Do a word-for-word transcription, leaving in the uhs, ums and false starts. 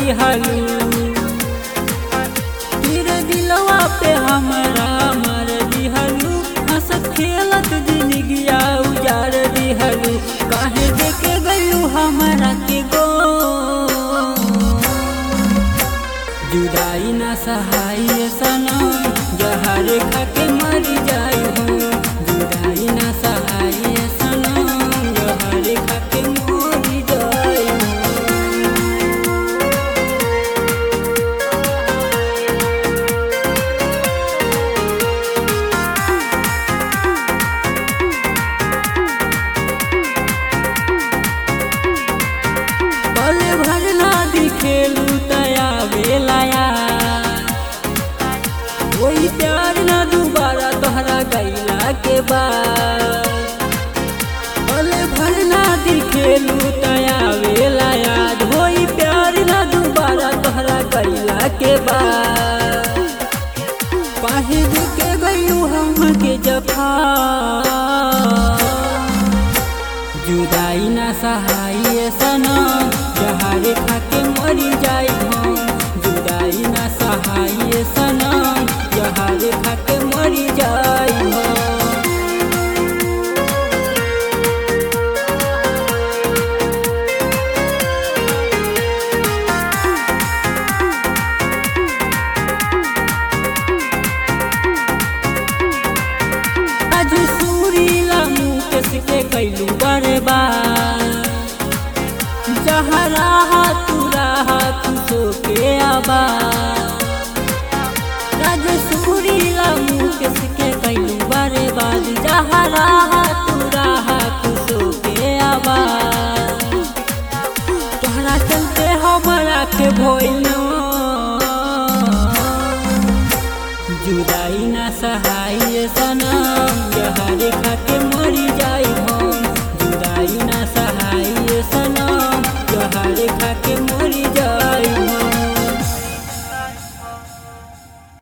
दिहलू, तेरे दिलवा पे हमरा मर दिहलू, हंसत खेलत जिंदगिया उजार दिहलू, काहे देके गयू हमरा के गो। जुदाई ना सहाय सनम, जहर खा के मर जाई हो। जुदाई ना सहाय सनम, जहर खा के मर जाई हो। पल भर ना दिखेलू तया बेलाया, वही प्यार ना दोबारा तोहरा गैला के बाद। पल भर ना दिखेलू तया बेला याद, वही प्यार ना दोबारा तोहरा गैला के बाद। काहे देके गयू हमके जफा, जुदाई ना सहाय सनम, जहर खा के मरी जाई हो। जुदाई ना सहाय सनम, जहर खा के मरी जाई हो। आज सूरीला मुकेश के कैलू बर्बाद, जहाँ रहा तू रहा तू सो के आबाद। राजसूरीला मुकेश के कैलू बर्बाद, जहाँ रहा तू रहा तू सो के आबाद। तोहरा चलते हमरा के भइलो, जुदाई ना सहाय सनम, जहर खा के